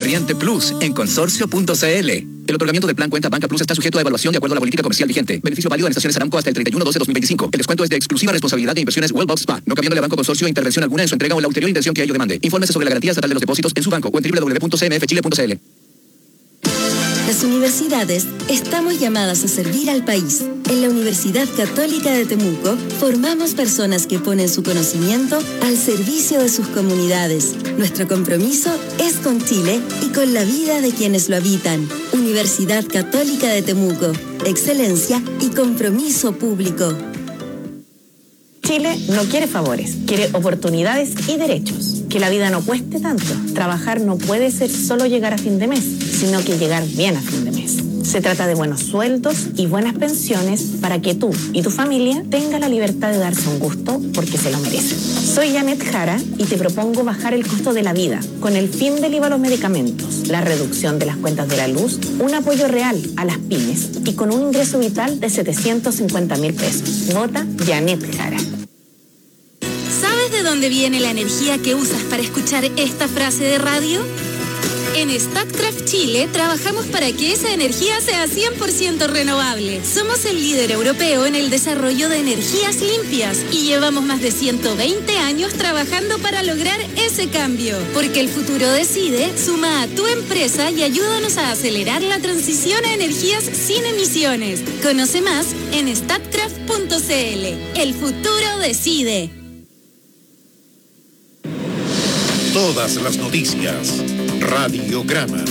Corriente Plus en consorcio.cl. El otorgamiento del plan Cuenta Banca Plus está sujeto a evaluación de acuerdo a la política comercial vigente. Beneficio válido en estaciones Aramco hasta el 31/12/2025. El descuento es de exclusiva responsabilidad de Inversiones Wellbox Spa, no cabiéndole a Banco Consorcio intervención alguna en su entrega o en la ulterior intención que ello demande. Infórmese sobre la garantía estatal de los depósitos en su banco o en www.cmfchile.cl. Las universidades estamos llamadas a servir al país. En la Universidad Católica de Temuco formamos personas que ponen su conocimiento al servicio de sus comunidades. Nuestro compromiso es con Chile y con la vida de quienes lo habitan. Universidad Católica de Temuco. Excelencia y compromiso público. Chile no quiere favores, quiere oportunidades y derechos. Que la vida no cueste tanto. Trabajar no puede ser solo llegar a fin de mes, sino que llegar bien a fin de mes. Se trata de buenos sueldos y buenas pensiones para que tú y tu familia tengan la libertad de darse un gusto porque se lo merecen. Soy Janet Jara y te propongo bajar el costo de la vida con el fin del IVA a los medicamentos, la reducción de las cuentas de la luz, un apoyo real a las pymes y con un ingreso vital de 750.000 pesos. Vota Janet Jara. ¿Sabes de dónde viene la energía que usas para escuchar esta frase de radio? En Statkraft Chile trabajamos para que esa energía sea 100% renovable. Somos el líder europeo en el desarrollo de energías limpias y llevamos más de 120 años trabajando para lograr ese cambio. Porque el futuro decide, suma a tu empresa y ayúdanos a acelerar la transición a energías sin emisiones. Conoce más en statkraft.cl. El futuro decide. Todas las noticias. Radiograma.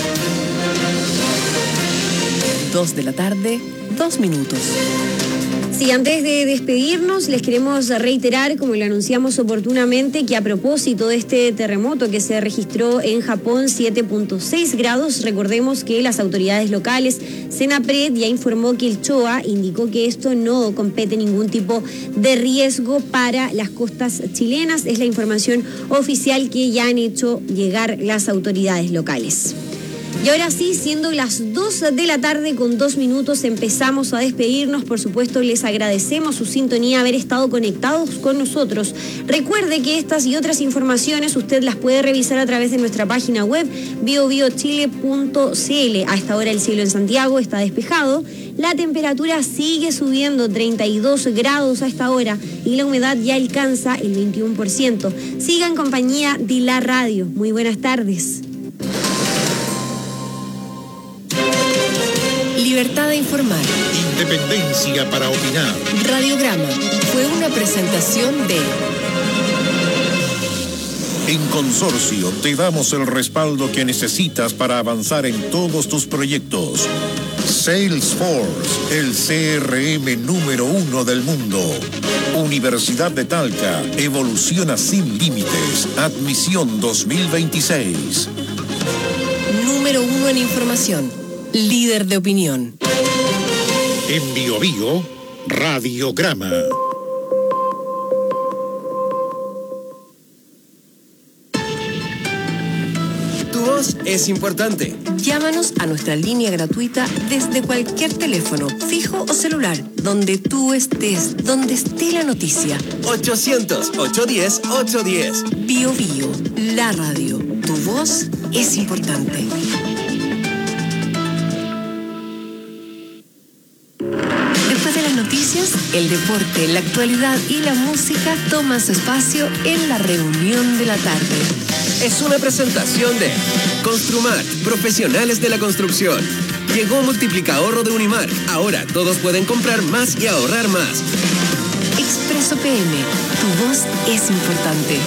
2 de la tarde, 2 minutos. Sí, antes de despedirnos, les queremos reiterar, como lo anunciamos oportunamente, que a propósito de este terremoto que se registró en Japón, 7.6 grados, recordemos que las autoridades locales, Senapred, ya informó que el CHOA indicó que esto no compete ningún tipo de riesgo para las costas chilenas. Es la información oficial que ya han hecho llegar las autoridades locales. Y ahora sí, siendo las 2 de la tarde con 2 minutos, empezamos a despedirnos. Por supuesto, les agradecemos su sintonía, haber estado conectados con nosotros. Recuerde que estas y otras informaciones usted las puede revisar a través de nuestra página web biobiochile.cl. A esta hora el cielo en Santiago está despejado. La temperatura sigue subiendo, 32 grados a esta hora, y la humedad ya alcanza el 21%. Siga en compañía de la radio. Muy buenas tardes. Libertad de informar. Independencia para opinar. Radiograma fue una presentación de... En Consorcio te damos el respaldo que necesitas para avanzar en todos tus proyectos. Salesforce, el CRM número 1 del mundo. Universidad de Talca, evoluciona sin límites. Admisión 2026. Número 1 en información. Líder de opinión. En Bio Bio, Radiograma. Tu voz es importante. Llámanos a nuestra línea gratuita desde cualquier teléfono, fijo o celular, donde tú estés, donde esté la noticia. 800-810-810. Bio Bio, la radio. Tu voz es importante. Noticias, el deporte, la actualidad y la música toman su espacio en la reunión de la tarde. Es una presentación de Construmat, profesionales de la construcción. Llegó Multiplicahorro de Unimark. Ahora todos pueden comprar más y ahorrar más. Expreso PM, tu voz es importante.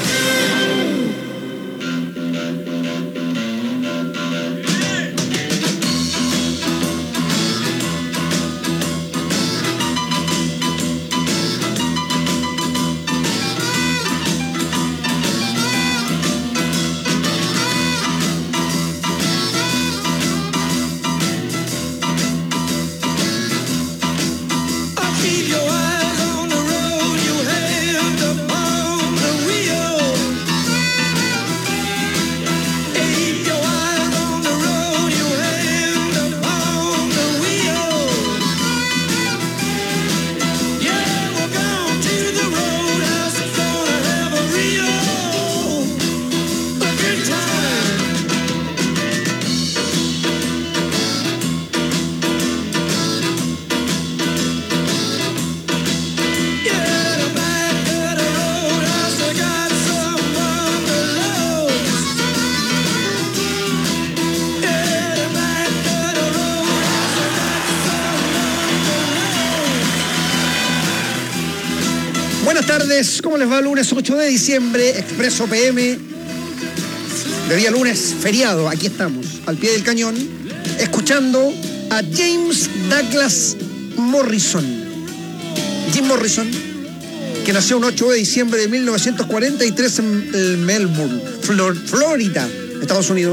Buenas tardes, ¿cómo les va? Lunes 8 de diciembre, Expreso PM. De día lunes, feriado, aquí estamos, al pie del cañón, escuchando a James Douglas Morrison. Jim Morrison, que nació un 8 de diciembre de 1943 en Melbourne, Florida, Estados Unidos.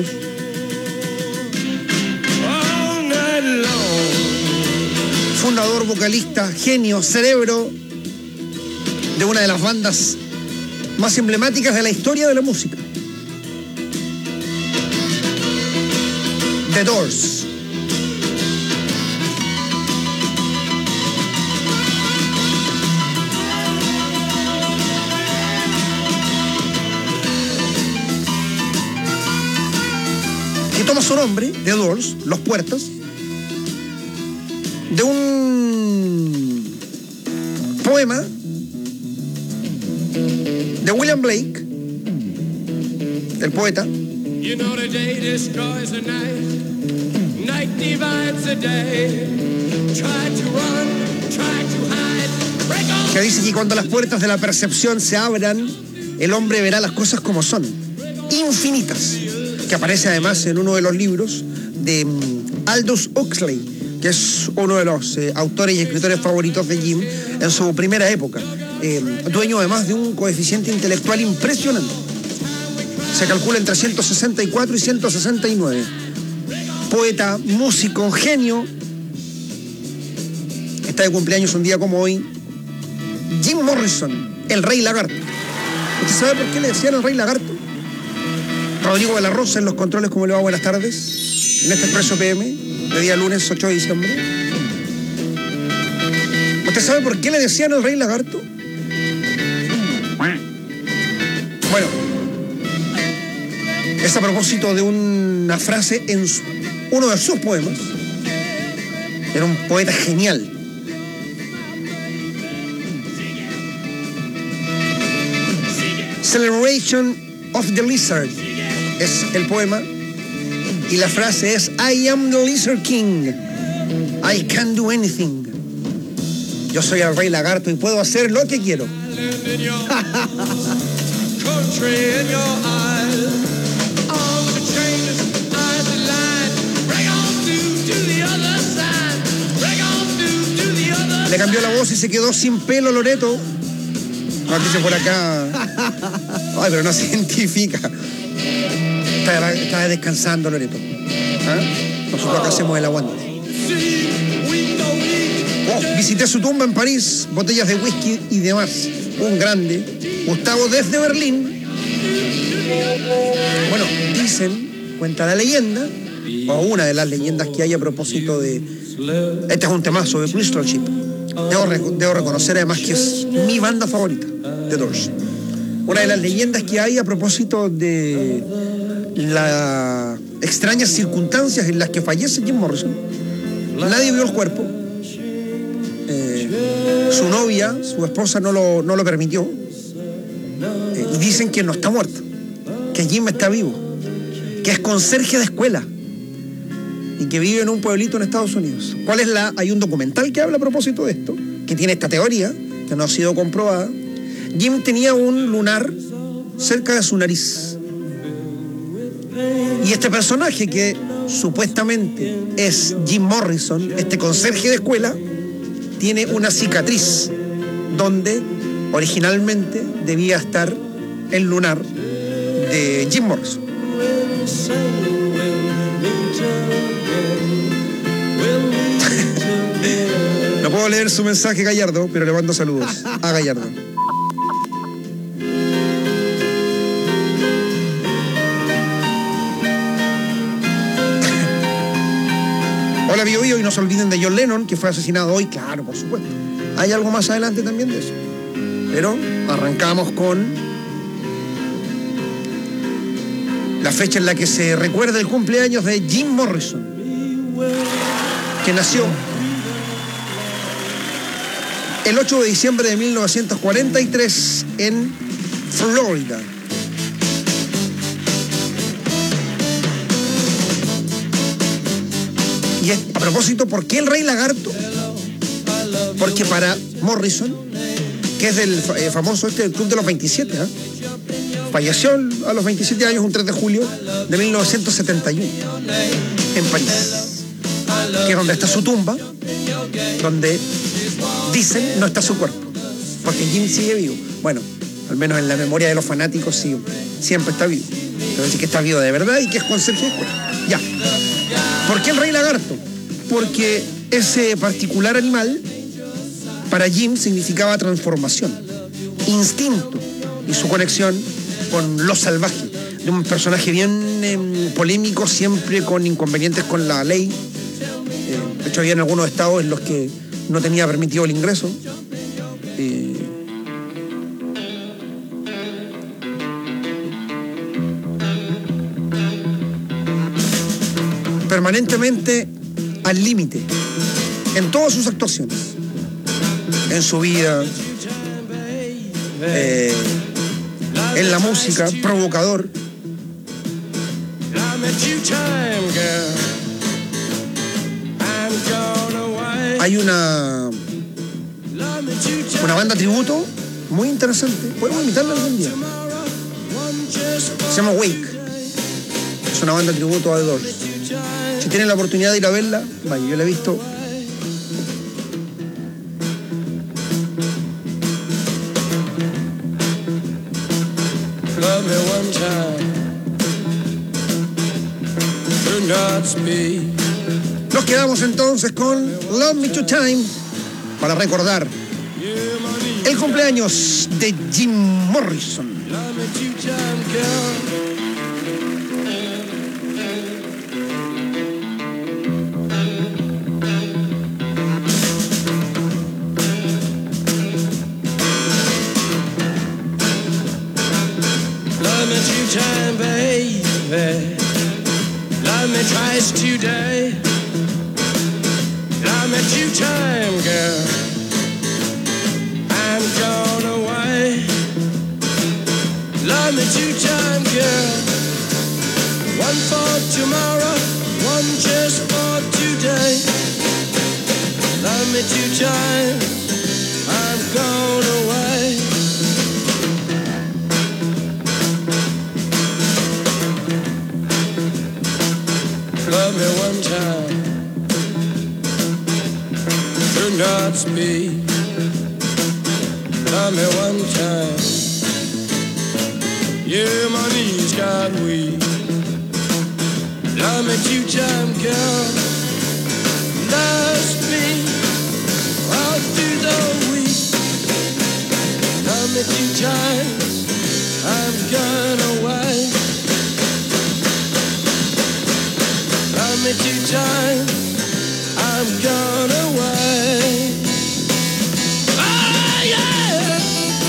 Fundador, vocalista, genio, cerebro de una de las bandas más emblemáticas de la historia de la música. The Doors. Que toma su nombre, The Doors, Los Puertas, de un poema de William Blake, el poeta, que dice que cuando las puertas de la percepción se abran, el hombre verá las cosas como son, infinitas, que aparece además en uno de los libros de Aldous Huxley, que es uno de los autores y escritores favoritos de Jim en su primera época, dueño además de un coeficiente intelectual impresionante. Se calcula entre 164 y 169. Poeta, músico, genio. Está de cumpleaños un día como hoy Jim Morrison, el Rey Lagarto. ¿Usted sabe por qué le decían el Rey Lagarto? Rodrigo de la Rosa en los controles, ¿cómo le va? Buenas tardes. En este Expreso PM, de día lunes 8 de diciembre. ¿Usted sabe por qué le decían el Rey Lagarto? Bueno, es a propósito de una frase en uno de sus poemas. Era un poeta genial. Celebration of the Lizard es el poema. Y la frase es: I am the Lizard King. I can do anything. Yo soy el Rey Lagarto y puedo hacer lo que quiero. Le cambió la voz y se quedó sin pelo Loreto. No, dice por acá. Ay, pero no se identifica. Está descansando Loreto. ¿Ah? Nosotros acá hacemos el aguante. Visité su tumba en París, botellas de whisky y demás. Un grande, Gustavo desde Berlín. Bueno, dicen, cuenta la leyenda, o una de las leyendas que hay a propósito de... Este es un temazo de Bristol Ship. Debo reconocer además que es mi banda favorita, The Doors. Una de las leyendas que hay a propósito de las extrañas circunstancias en las que fallece Jim Morrison. Nadie vio el cuerpo. Su novia, su esposa no lo permitió. Y dicen que no está muerto, que Jim está vivo, que es conserje de escuela y que vive en un pueblito en Estados Unidos. Hay un documental que habla a propósito de esto, que tiene esta teoría, que no ha sido comprobada. Jim tenía un lunar cerca de su nariz. Y este personaje, que supuestamente es Jim Morrison, este conserje de escuela, tiene una cicatriz donde originalmente debía estar el lunar de Jim Morrison. No puedo leer su mensaje, Gallardo, pero le mando saludos a Gallardo. Hola, Bio Bio, y no se olviden de John Lennon, que fue asesinado hoy. Claro, por supuesto. Hay algo más adelante también de eso. Pero arrancamos con la fecha en la que se recuerda el cumpleaños de Jim Morrison, que nació el 8 de diciembre de 1943 en Florida. Y a propósito, ¿por qué el Rey Lagarto? Porque para Morrison que es del famoso Club de los 27, ¿eh? Falleció a los 27 años, un 3 de julio de 1971, en París, que es donde está su tumba, donde dicen no está su cuerpo, porque Jim sigue vivo. Bueno, al menos en la memoria de los fanáticos sí, siempre está vivo. Pero decir que está vivo de verdad y que es conserje de escuela. Ya. ¿Por qué el rey lagarto? Porque ese particular animal para Jim significaba transformación, instinto y su conexión con lo salvaje, de un personaje bien polémico, siempre con inconvenientes con la ley. De hecho, había en algunos estados en los que no tenía permitido el ingreso. Permanentemente al límite en todas sus actuaciones, en su vida, en la música, provocador. Hay una banda tributo muy interesante, podemos invitarla algún día, se llama Wake, es una banda tributo a The Doors. Si tienen la oportunidad de ir a verla, vaya, yo la he visto. Nos quedamos entonces con Love Me Two Time para recordar el cumpleaños de Jim Morrison. Time, baby, love me twice today. Love me 2 time, girl. I'm gone away. Love me 2 time, girl. 1 for tomorrow, 1 just for today. Love me 2 times. I'm gone away. Love me 1 time, do not speak. Love me 1 time, yeah, my knees got weak. Love me 2 time, girl. Love me all through the week. Love me 2 times, I'm gone away. Love me 2 times, I'm gone away. Oh, yeah.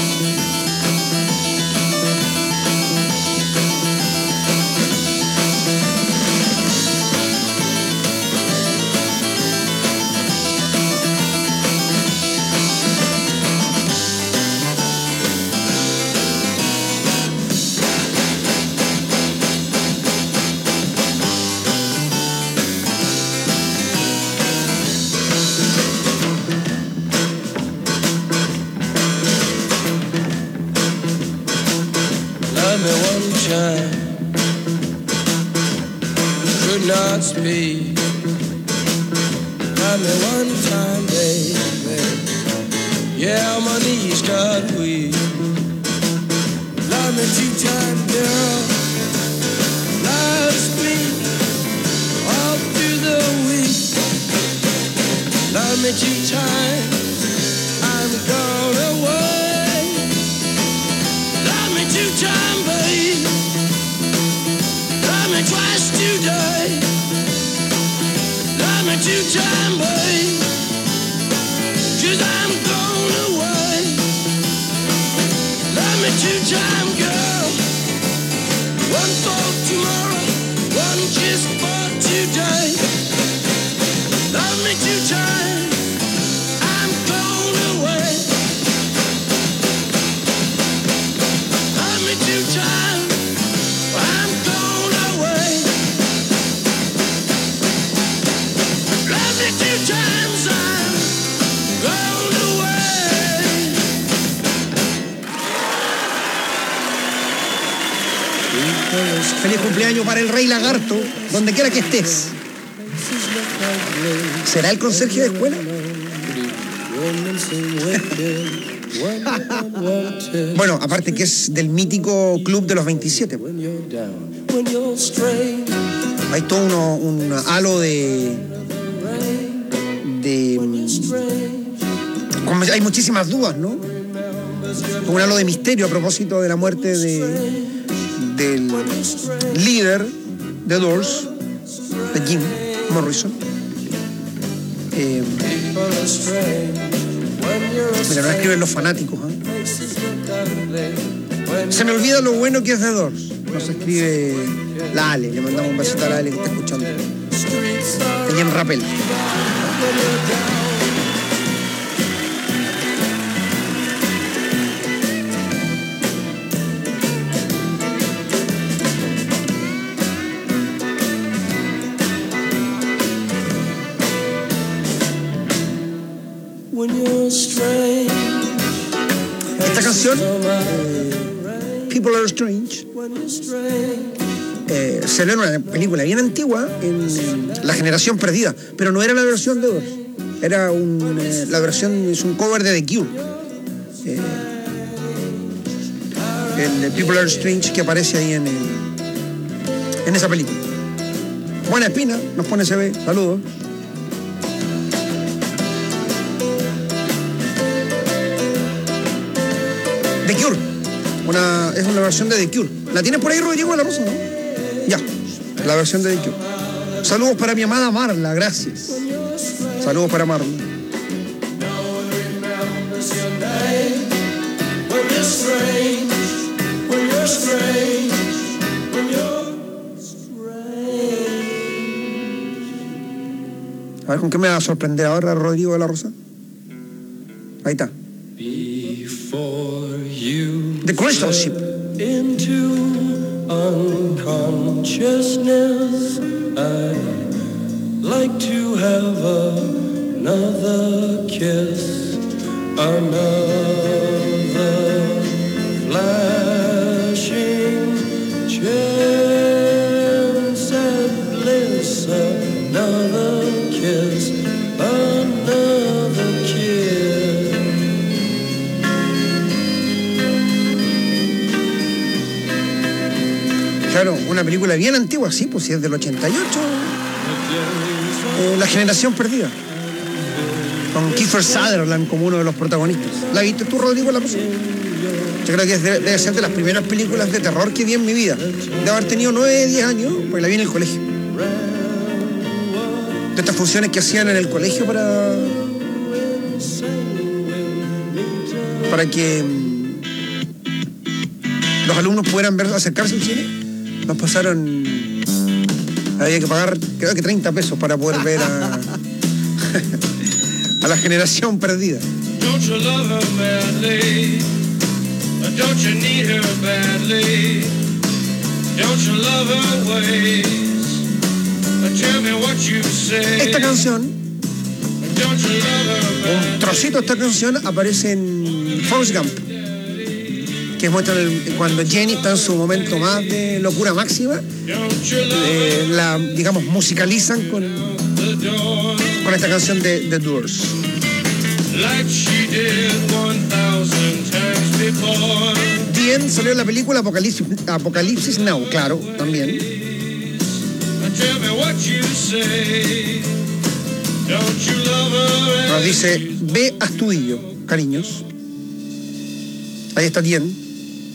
Love me 1 time, could not speak. Love me 1 time, baby. Yeah, my knees got weak. Love me 2 time, girl. Love me all through the week. Love me 2 times, I'm gone away. Love me 2 times, babe. Love me twice today. Love me 2 times, babe. 'Cause I'm gone away. Love me 2 times, girl. Feliz cumpleaños para el Rey Lagarto, donde quiera que estés. ¿Será el conserje de escuela? Bueno, aparte que es del mítico Club de los 27. Hay todo un halo hay muchísimas dudas, ¿no? Un halo de misterio a propósito de la muerte del líder de Doors, de Jim Morrison. Mira, no escriben los fanáticos, ¿eh? Se me olvida lo bueno que es de Doors. Nos escribe la Ale, le mandamos un besito a la Ale que está escuchando. Ella en Rappel. Esta canción, People Are Strange, se ve en una película bien antigua, en La Generación Perdida, pero no era la versión de Doors, era la versión, es un cover de The Cure. El People Are Strange que aparece ahí en esa película. Buena Espina, nos pone CB, saludos. The Cure, es una versión de The Cure. ¿La tienes por ahí, Rodrigo de la Rosa, no? Ya, la versión de The Cure. Saludos para mi amada Marla, gracias. Saludos para Marla. A ver, ¿con qué me va a sorprender ahora Rodrigo de la Rosa? Ahí está. The Crystal Ship. Into unconsciousness, I'd like to have another kiss, another flashing chance at bliss, another kiss, another kiss. Claro, una película bien antigua, sí, pues si es del 88. La Generación Perdida. Con Kiefer Sutherland como uno de los protagonistas. ¿La viste tú, Rodrigo, la persona? Yo creo que debe ser de las primeras películas de terror que vi en mi vida. De haber tenido 9, 10 años, porque la vi en el colegio. De estas funciones que hacían en el colegio para que los alumnos pudieran acercarse al cine. Nos pasaron, había que pagar creo que 30 pesos para poder ver a La Generación Perdida. Don't you love her madly? Don't you need her badly? Don't you love her ways? Tell me what you say. Esta canción, un trocito de esta canción aparece en Forrest Gump, que muestra cuando Jenny está en su momento más de locura máxima, la, digamos, musicalizan con esta canción de The Doors. Bien, salió la película Apocalipsis Now, claro, también. Nos dice B. Astudillo, cariños. Ahí está bien.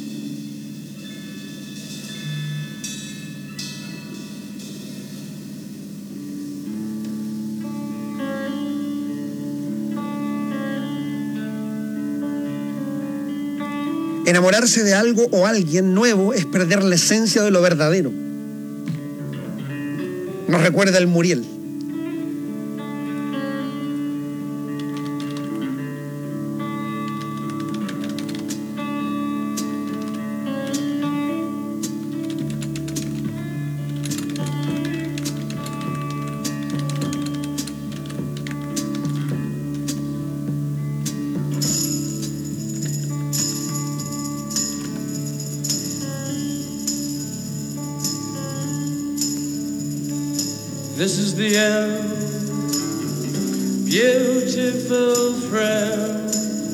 Enamorarse de algo o alguien nuevo es perder la esencia de lo verdadero. Nos recuerda el Muriel. This is the end, beautiful friend.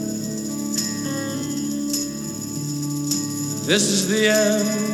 This is the end,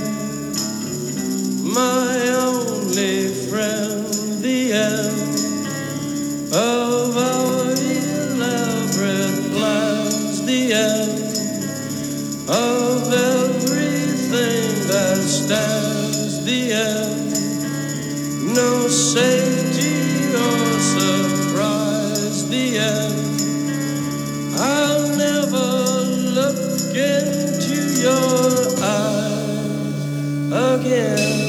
my only friend. The end of our elaborate plans. The end of everything that stands. The end, no safety or surprise. The end, I'll never look into your eyes again.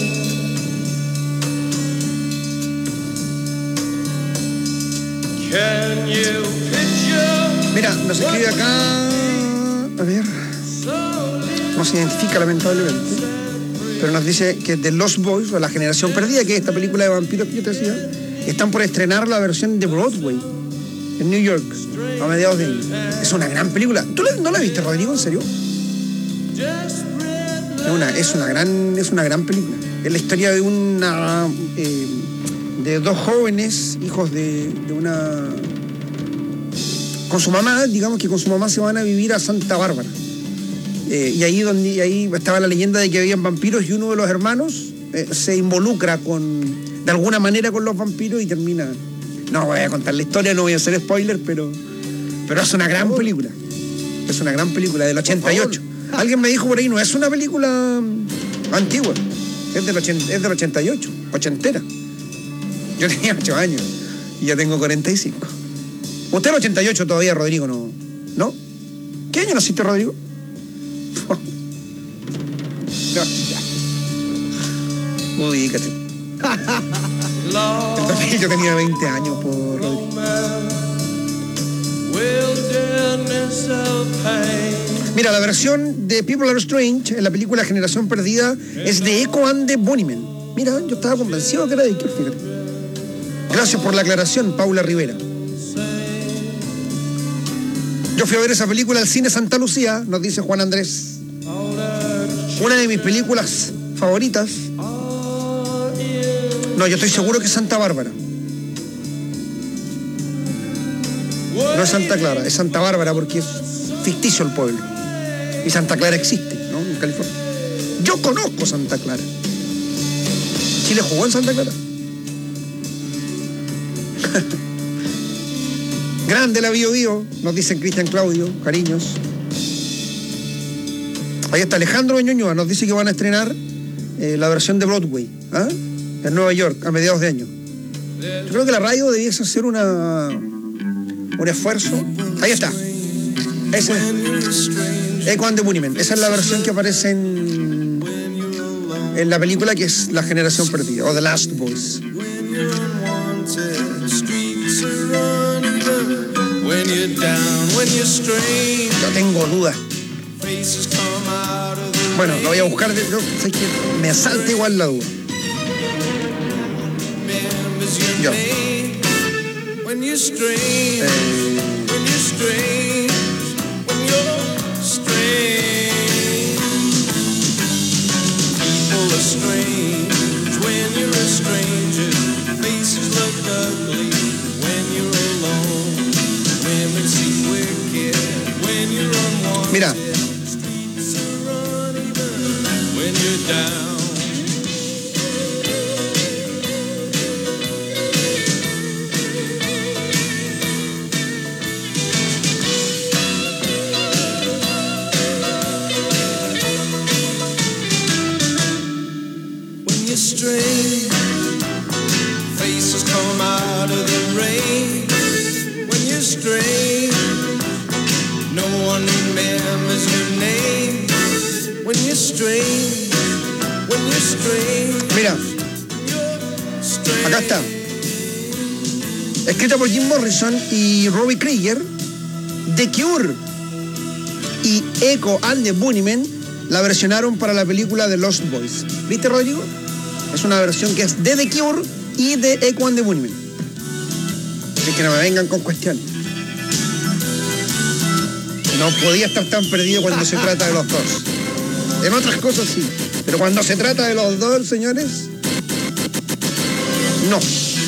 Can you picture? Mira, nos escribe acá, a ver, no se identifica lamentablemente, pero nos dice que The Lost Boys o La Generación Perdida, que es esta película de vampiros que yo te decía, están por estrenar la versión de Broadway en New York a mediados de año. Es una gran película. ¿Tú no la viste, Rodrigo? ¿En serio? Es una gran película. Es la historia de de dos jóvenes, hijos de una... con su mamá, digamos que con su mamá se van a vivir a Santa Bárbara. Y ahí estaba la leyenda de que habían vampiros y uno de los hermanos se involucra de alguna manera con los vampiros y termina... No voy a contar la historia, no voy a hacer spoiler, pero es una gran película. Es una gran película del 88. Alguien me dijo por ahí, no es una película antigua, es del 88, ochentera. Yo tenía 8 años y ya tengo 45. Usted el 88 todavía, Rodrigo, ¿no? ¿No? ¿Qué año naciste, Rodrigo? No, ya. Ubícate. Yo tenía 20 años por Rodrigo. Mira, la versión de People Are Strange en la película Generación Perdida es de Echo and the Bunnymen. Mira, yo estaba convencido que era de Cure, fíjate. Gracias por la aclaración, Paula Rivera. Yo fui a ver esa película al cine Santa Lucía, nos dice Juan Andrés. Una de mis películas favoritas. No, yo estoy seguro que es Santa Bárbara. No es Santa Clara, es Santa Bárbara porque es ficticio el pueblo. Y Santa Clara existe, ¿no? En California. Yo conozco Santa Clara. ¿Chile jugó en Santa Clara? Grande la Bio Bio, nos dicen Cristian Claudio, cariños. Ahí está Alejandro Ñuñoa, nos dice que van a estrenar la versión de Broadway, ¿ah? En Nueva York, a mediados de año. Yo creo que la radio debiese hacer un esfuerzo. Ahí está. Ese es Echo and the Bunnymen. Esa es la versión que aparece en la película que es La Generación Perdida, o The Last Boys. Yo tengo dudas. Bueno, lo voy a buscar. Sé que me asalta igual la duda. Yo. Mira. Faces come out of the rain. When you're strange, no one remembers your name. When you're strange, when you're strange. Mira, acá está. Escrita por Jim Morrison y Robbie Krieger, The Cure y Echo and the Bunnymen la versionaron para la película de Lost Boys. ¿Viste, Rodrigo? Es una versión que es de The Cure y de Echo and the Bunnymen. Así que no me vengan con cuestiones. No podía estar tan perdido cuando se trata de los dos. En otras cosas sí, pero cuando se trata de los dos, señores, No.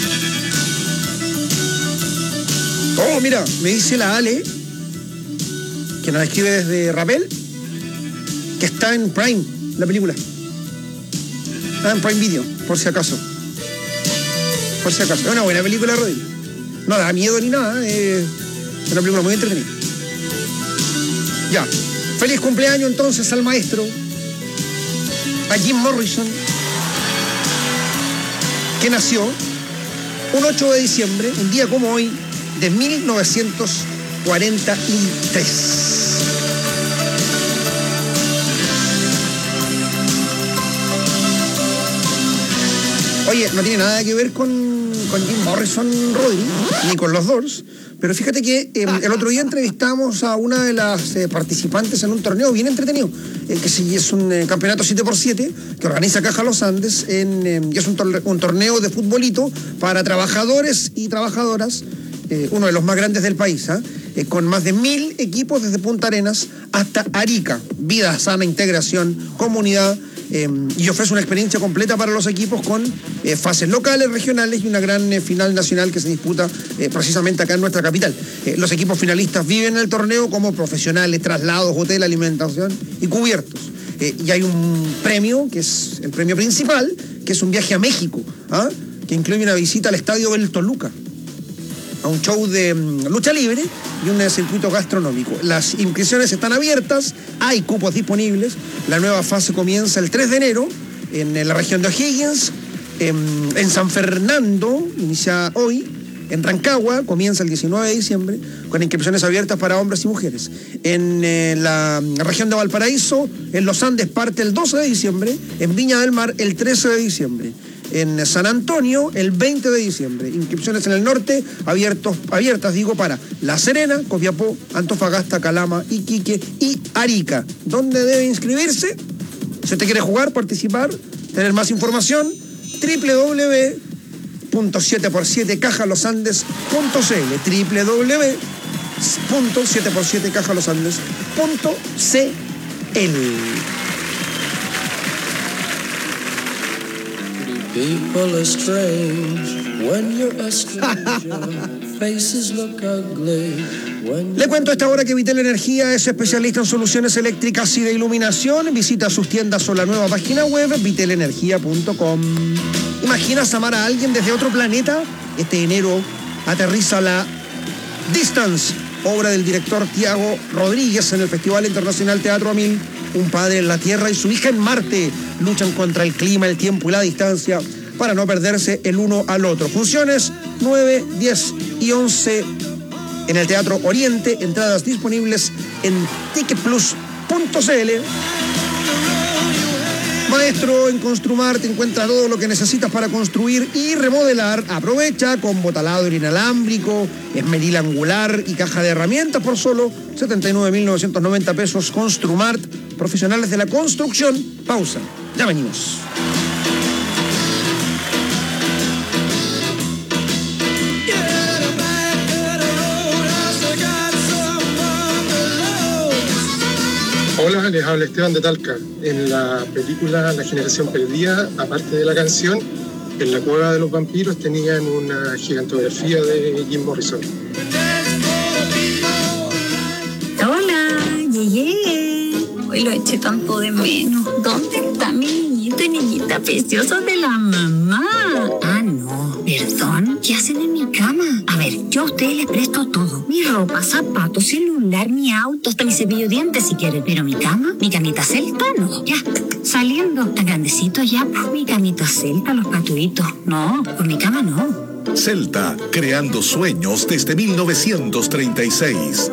Oh, mira, me dice la Ale, que nos escribe desde Rapel, que está en Prime, la película. Está en Prime Video, por si acaso. Por si acaso. Es una buena película, Rodrigo. No da miedo ni nada, es una película muy entretenida. Ya. Feliz cumpleaños entonces al maestro, a Jim Morrison, que nació un 8 de diciembre, un día como hoy, de 1943. Oye, no tiene nada que ver con Jim Morrison, Rodri, ni con los Doors, pero fíjate que el otro día entrevistamos a una de las participantes en un torneo bien entretenido, que es un campeonato 7x7 que organiza Caja Los Andes, y es un torneo de futbolito para trabajadores y trabajadoras, uno de los más grandes del país, con más de 1000 equipos desde Punta Arenas hasta Arica. Vida sana, integración, comunidad, y ofrece una experiencia completa para los equipos con fases locales, regionales y una gran final nacional que se disputa precisamente acá en nuestra capital. Los equipos finalistas viven en el torneo como profesionales, traslados, hotel, alimentación y cubiertos. Y hay un premio, que es el premio principal, que es un viaje a México, que incluye una visita al estadio del Toluca, a un show de lucha libre y un circuito gastronómico. Las inscripciones están abiertas, hay cupos disponibles. La nueva fase comienza el 3 de enero en la región de O'Higgins, en San Fernando, inicia hoy, en Rancagua comienza el 19 de diciembre, con inscripciones abiertas para hombres y mujeres. En la región de Valparaíso, en Los Andes parte el 12 de diciembre, en Viña del Mar el 13 de diciembre. En San Antonio, el 20 de diciembre. Inscripciones en el norte, abiertas para La Serena, Copiapó, Antofagasta, Calama, Iquique y Arica. ¿Dónde debe inscribirse? Si usted quiere jugar, participar, tener más información, www.7x7cajalosandes.cl, www.7x7cajalosandes.cl. People are strange when you're a stranger. Faces look ugly. Le cuento a esta hora que Vitel Energía es especialista en soluciones eléctricas y de iluminación. Visita sus tiendas o la nueva página web vitelenergia.com. ¿Imaginas amar a alguien desde otro planeta? Este enero aterriza la Distance, obra del director Tiago Rodríguez, en el Festival Internacional Teatro a Mil. Un padre en la Tierra y su hija en Marte luchan contra el clima, el tiempo y la distancia para no perderse el uno al otro. Funciones 9, 10 y 11 en el Teatro Oriente. Entradas disponibles en ticketplus.cl. Maestro, en Construmart encuentra todo lo que necesitas para construir y remodelar. Aprovecha con botalador inalámbrico, esmeril angular y caja de herramientas por solo 79.990 pesos. Construmart, profesionales de la construcción. Pausa, ya venimos. Hola, les habla Esteban de Talca. En la película La Generación Perdida, aparte de la canción, en la Cueva de los Vampiros tenían una gigantografía de Jim Morrison. Hola, llegué. Hoy lo eché tanto de menos. ¿Dónde está mi niñito y niñita preciosa de la mamá? Ah, no, perdón. ¿Qué hacen en mi cama? A ver, yo a ustedes les presto todo. Mi ropa, zapatos, celular, mi auto, hasta mi cepillo de dientes si quieren. Pero mi cama, mi camita celta, no. Ya, saliendo, tan grandecito ya, pues mi camita celta, los patuitos. No, por mi cama no. Celta, creando sueños desde 1936.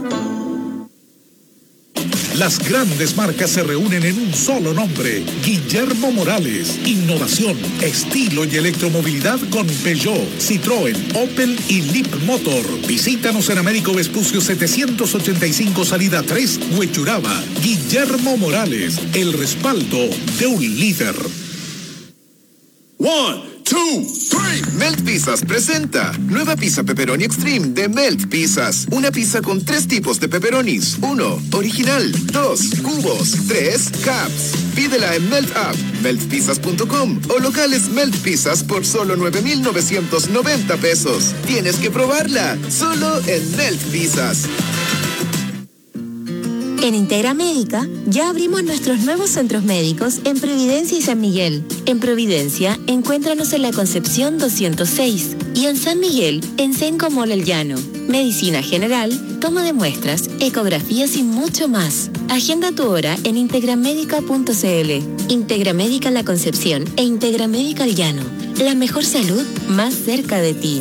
Las grandes marcas se reúnen en un solo nombre. Guillermo Morales. Innovación, estilo y electromovilidad con Peugeot, Citroën, Opel y Leap Motor. Visítanos en Américo Vespucio 785, salida 3, Huechuraba. Guillermo Morales, el respaldo de un líder. 1, 2, 3. Melt Pizzas presenta nueva pizza pepperoni extreme de Melt Pizzas. Una pizza con 3 tipos de pepperonis. 1, original. 2, cubos. 3, caps. Pídela en Melt App, meltpizzas.com o locales Melt Pizzas por solo 9,990 pesos. Tienes que probarla, solo en Melt Pizzas. En Integra Médica ya abrimos nuestros nuevos centros médicos en Providencia y San Miguel. En Providencia, encuéntranos en la Concepción 206 y en San Miguel, en Senco Mall El Llano. Medicina general, toma de muestras, ecografías y mucho más. Agenda tu hora en integramédica.cl. Integra Médica La Concepción e Integra Médica El Llano. La mejor salud más cerca de ti.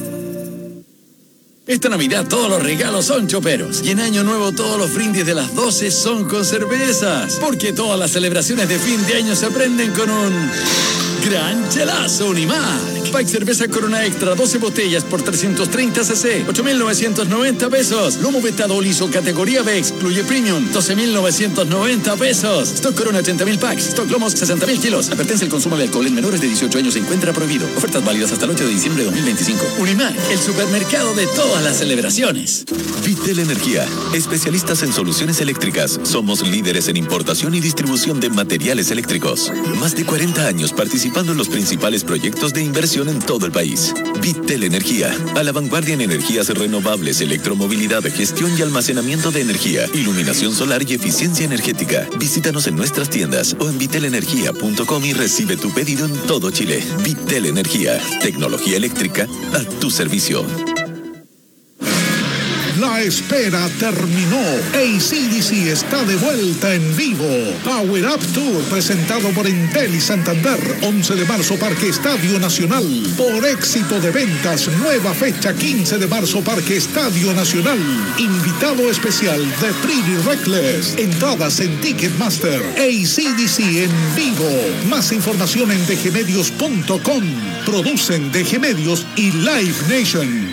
Esta Navidad todos los regalos son choperos. Y en Año Nuevo todos los brindis de las 12 son con cervezas. Porque todas las celebraciones de fin de año se prenden con un gran chelazo Unimark. Pack cerveza Corona Extra, 12 botellas por 330 cc, 8,990 pesos. Lomo vetado liso categoría B, excluye premium, 12,990 pesos. Stock Corona 80,000 packs. Stock Lomos 60,000 kilos. Advertencia: el consumo de alcohol en menores de 18 años se encuentra prohibido. Ofertas válidas hasta el 8 de diciembre de 2025. Unimark, el supermercado de todas las celebraciones. Vitel Energía, especialistas en soluciones eléctricas. Somos líderes en importación y distribución de materiales eléctricos. Más de 40 años participando en los principales proyectos de inversión en todo el país. Vitel Energía, a la vanguardia en energías renovables, electromovilidad, gestión y almacenamiento de energía, iluminación solar y eficiencia energética. Visítanos en nuestras tiendas o en vitelenergia.com y recibe tu pedido en todo Chile. Vitel Energía, tecnología eléctrica a tu servicio. La espera terminó. AC/DC está de vuelta en vivo. Power Up Tour presentado por Entel y Santander. 11 de marzo, Parque Estadio Nacional. Por éxito de ventas, nueva fecha 15 de marzo, Parque Estadio Nacional. Invitado especial de Pretty Reckless. Entradas en Ticketmaster. AC/DC en vivo. Más información en dgmedios.com. Producen DG Medios y Live Nation.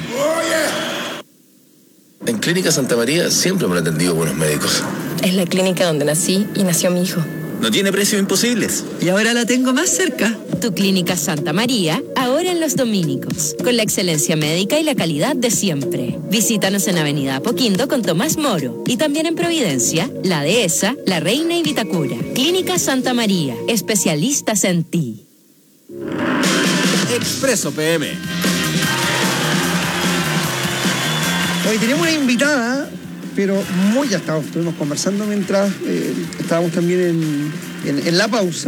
En Clínica Santa María siempre me han atendido buenos médicos. Es la clínica donde nací y nació mi hijo. No tiene precios imposibles. Y ahora la tengo más cerca. Tu Clínica Santa María, ahora en Los Dominicos, con la excelencia médica y la calidad de siempre. Visítanos en Avenida Apoquindo con Tomás Moro y también en Providencia, La Dehesa, La Reina y Vitacura. Clínica Santa María, especialistas en ti. Expreso PM. Hoy tenemos una invitada, pero estuvimos conversando mientras estábamos también en la pausa,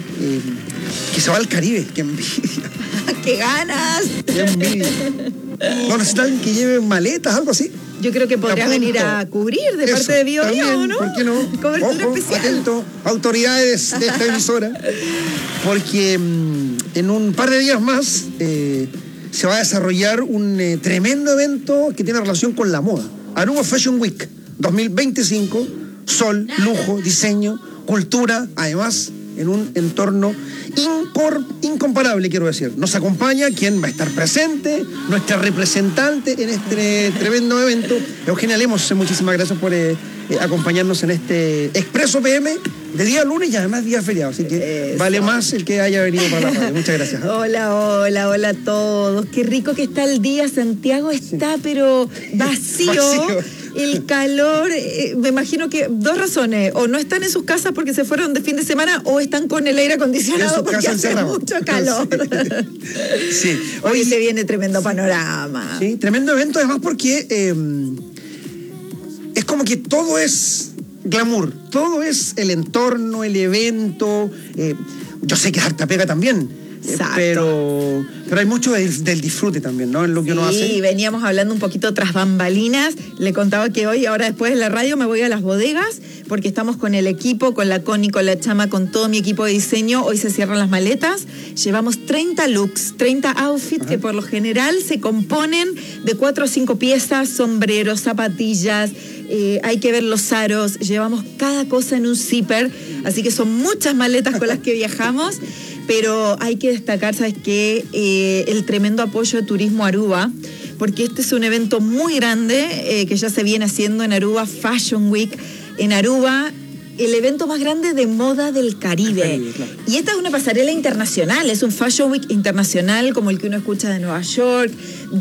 que se va al Caribe. ¡Qué envidia! ¡Qué ganas! ¡Qué envidia! No necesitan que lleven maletas, algo así. Yo creo que podría venir a cubrir de parte de Bio Bio, ¿no? ¿Por qué no? Cobertura especial. Atento, autoridades de esta emisora, porque en un par de días más se va a desarrollar un tremendo evento que tiene relación con la moda. Aruba Fashion Week 2025, sol, lujo, diseño, cultura, además en un entorno incomparable, quiero decir. Nos acompaña quien va a estar presente, nuestra representante en este tremendo evento, Eugenia Lemos. Muchísimas gracias por acompañarnos en este Expreso PM de día lunes y además día feriado, así que vale más el que haya venido para la radio. Muchas gracias. Hola a todos. Qué rico que está el día. Santiago está pero vacío. El calor, me imagino que dos razones: o no están en sus casas porque se fueron de fin de semana, o están con el aire acondicionado porque hace mucho calor. Sí. Hoy se viene tremendo panorama. Sí, tremendo evento además porque es como que todo es glamour, todo es el entorno, el evento. Yo sé que es harta pega también. Pero hay mucho del disfrute también, ¿no? En lo que uno hace. Sí, veníamos hablando un poquito tras bambalinas. Le contaba que hoy, ahora después de la radio, me voy a las bodegas porque estamos con el equipo, con la Connie, con la Chama, con todo mi equipo de diseño. Hoy se cierran las maletas. Llevamos 30 looks, 30 outfits que por lo general se componen de 4 o 5 piezas, sombreros, zapatillas. Hay que ver los aros. Llevamos cada cosa en un zipper. Así que son muchas maletas con las que viajamos. Pero hay que destacar, ¿sabes qué? El tremendo apoyo de Turismo Aruba, porque este es un evento muy grande que ya se viene haciendo en Aruba Fashion Week. En Aruba el evento más grande de moda del Caribe. Claro. Y esta es una pasarela internacional, es un Fashion Week internacional como el que uno escucha de Nueva York,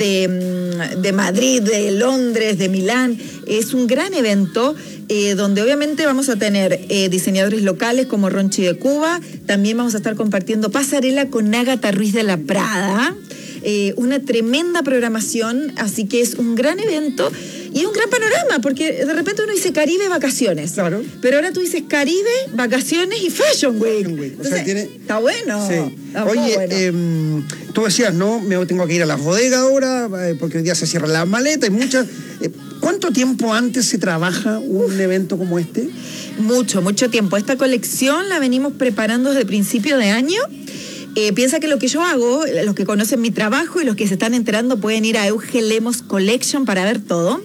de Madrid, de Londres, de Milán. Es un gran evento donde obviamente vamos a tener diseñadores locales como Ronchi de Cuba. También vamos a estar compartiendo pasarela con Ágata Ruiz de la Prada. Una tremenda programación, así que es un gran evento y un gran panorama, porque de repente uno dice Caribe, vacaciones. Claro. Pero ahora tú dices Caribe, vacaciones y Fashion Week. Entonces, o sea, está bueno. Sí. Está muy Oye, bueno. tú decías, no, me tengo que ir a las bodegas ahora, porque hoy día se cierran las maletas y muchas. ¿Cuánto tiempo antes se trabaja un evento como este? Mucho tiempo. Esta colección la venimos preparando desde principio de año. Piensa que lo que yo hago, los que conocen mi trabajo y los que se están enterando pueden ir a Euge Lemos Collection para ver todo.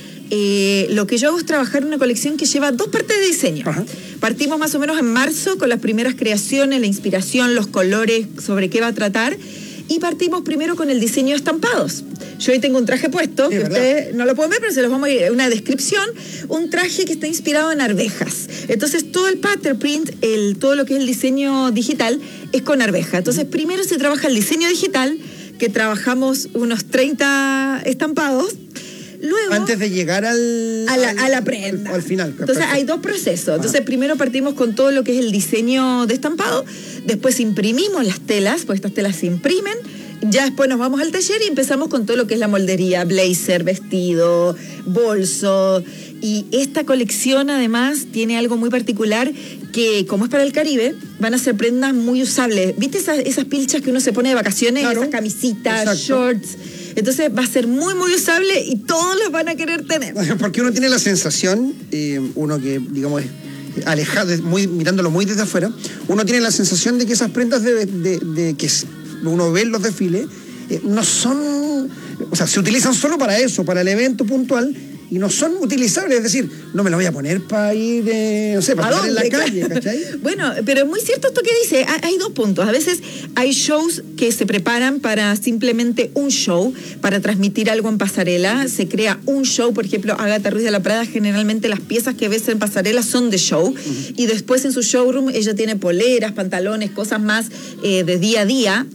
Lo que yo hago es trabajar una colección que lleva 2 partes de diseño. Ajá. Partimos más o menos en marzo con las primeras creaciones, la inspiración, los colores, sobre qué va a tratar. Y partimos primero con el diseño de estampados. Yo hoy tengo un traje puesto, que ustedes no lo pueden ver, pero se los vamos a ir una descripción. Un traje que está inspirado en arvejas. Entonces todo el pattern print, todo lo que es el diseño digital, es con arveja. Entonces primero se trabaja el diseño digital, que trabajamos unos 30 estampados. Luego, antes de llegar a la prenda. Al final. Entonces perfecto. hay 2 procesos. Entonces primero partimos con todo lo que es el diseño de estampado, después imprimimos las telas, pues estas telas se imprimen, ya después nos vamos al taller y empezamos con todo lo que es la moldería, blazer, vestido, bolso. Y esta colección además tiene algo muy particular que, como es para el Caribe, van a ser prendas muy usables. ¿Viste esas pilchas que uno se pone de vacaciones? Claro. Esas camisitas, exacto, shorts. Entonces va a ser muy usable y todos los van a querer tener. Porque uno tiene la sensación, uno que digamos es alejado, mirándolo muy desde afuera, uno tiene la sensación de que esas prendas de que uno ve en los desfiles no son, o sea, se utilizan solo para eso, para el evento puntual, y no son utilizables, es decir, no me las voy a poner para ir, no sé, para estar en la calle, ¿cachai? Bueno, pero es muy cierto esto que dice, hay 2 puntos. A veces hay shows que se preparan para simplemente un show, para transmitir algo en pasarela, se crea un show, por ejemplo, Ágata Ruiz de la Prada, generalmente las piezas que ves en pasarela son de show, y después en su showroom ella tiene poleras, pantalones, cosas más de día a día.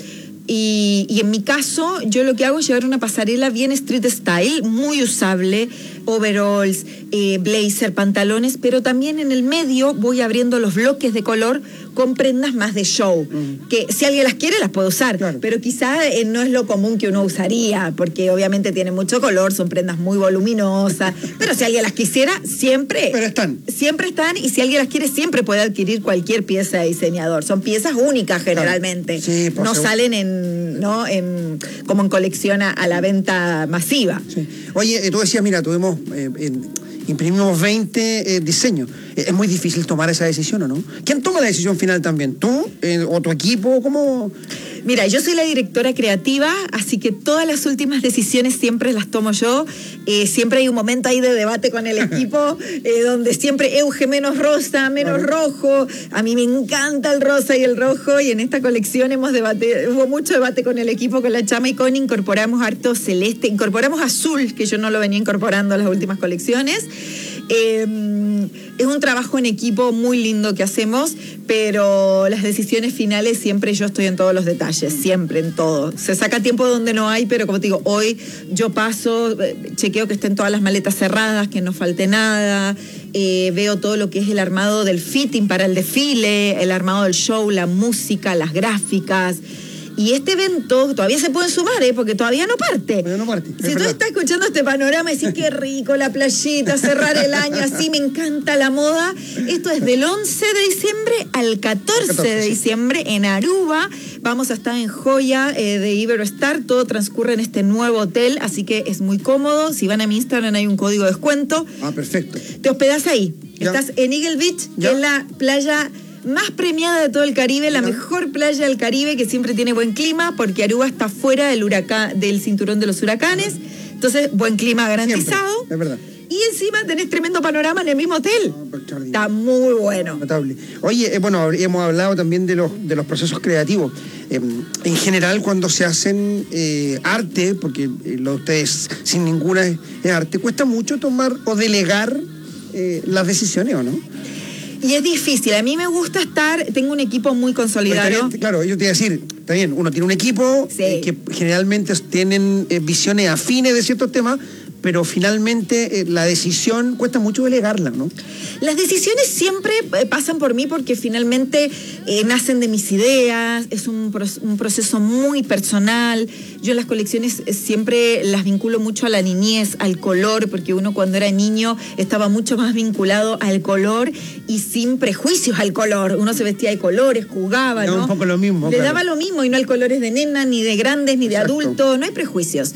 Y en mi caso, yo lo que hago es llevar una pasarela bien street style, muy usable, overalls, blazer, pantalones, pero también en el medio voy abriendo los bloques de color con prendas más de show, que si alguien las quiere las puede usar, claro, pero quizá no es lo común que uno usaría, porque obviamente tiene mucho color, son prendas muy voluminosas, pero si alguien las quisiera, siempre están, y si alguien las quiere, siempre puede adquirir cualquier pieza de diseñador. Son piezas únicas generalmente, claro, sí, no salen como en colección a la venta masiva. Sí. Oye, tú decías, mira, imprimimos 20 diseños. Es muy difícil tomar esa decisión, ¿o no? ¿Quién toma la decisión final también? ¿Tú o tu equipo? ¿Cómo? Mira, yo soy la directora creativa, así que todas las últimas decisiones siempre las tomo yo. Siempre hay un momento ahí de debate con el equipo, donde siempre Euge menos rosa, menos rojo. A mí me encanta el rosa y el rojo, y en esta colección hubo mucho debate con el equipo, con la Chama y con incorporamos harto celeste, incorporamos azul, que yo no lo venía incorporando a las últimas colecciones. Es un trabajo en equipo muy lindo que hacemos, pero las decisiones finales siempre yo estoy en todos los detalles, siempre, en todo. Se saca tiempo donde no hay, pero como te digo, hoy yo paso, chequeo que estén todas las maletas cerradas, que no falte nada, veo todo lo que es el armado del fitting para el desfile, el armado del show, la música, las gráficas. Y este evento todavía se pueden sumar, porque todavía no parte. Si tú estás escuchando este panorama y decís qué rico, la playita, cerrar el año así, me encanta la moda. Esto es del 11 de diciembre al 14 de diciembre en Aruba. Vamos a estar en Joya de Iberostar. Todo transcurre en este nuevo hotel, así que es muy cómodo. Si van a mi Instagram hay un código de descuento. Ah, perfecto. Te hospedás ahí. Ya. Estás en Eagle Beach, que es la playa más premiada de todo el Caribe, la mejor playa del Caribe, que siempre tiene buen clima, porque Aruba está fuera del cinturón de los huracanes. Entonces, buen clima garantizado. Siempre, es verdad. Y encima tenés tremendo panorama en el mismo hotel. Está muy bueno. Notable. Oye, bueno, hemos hablado también de los procesos creativos. En general, cuando se hacen arte, porque lo de ustedes sin ninguna es arte, ¿cuesta mucho tomar o delegar las decisiones o no? Y es difícil. A mí me gusta tengo un equipo muy consolidado. Pues claro, yo te iba a decir, está bien, uno tiene un equipo que generalmente tienen visiones afines de ciertos temas, pero finalmente la decisión cuesta mucho delegarla, ¿no? Las decisiones siempre pasan por mí porque finalmente nacen de mis ideas, es un proceso muy personal. Yo las colecciones siempre las vinculo mucho a la niñez, al color, porque uno cuando era niño estaba mucho más vinculado al color y sin prejuicios al color. Uno se vestía de colores, jugaba, ¿no? Un poco lo mismo. Le daba lo mismo y no hay colores de nena, ni de grandes, ni de adultos, no hay prejuicios.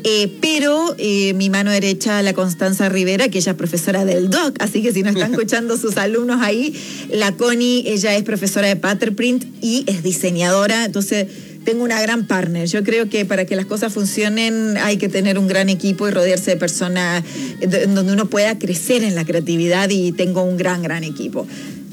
Pero mi mano derecha, la Constanza Rivera, que ella es profesora del DOC, así que si no están escuchando sus alumnos ahí, la Connie, ella es profesora de Patternprint y es diseñadora, entonces tengo una gran partner. Yo creo que para que las cosas funcionen hay que tener un gran equipo y rodearse de personas donde uno pueda crecer en la creatividad, y tengo un gran equipo.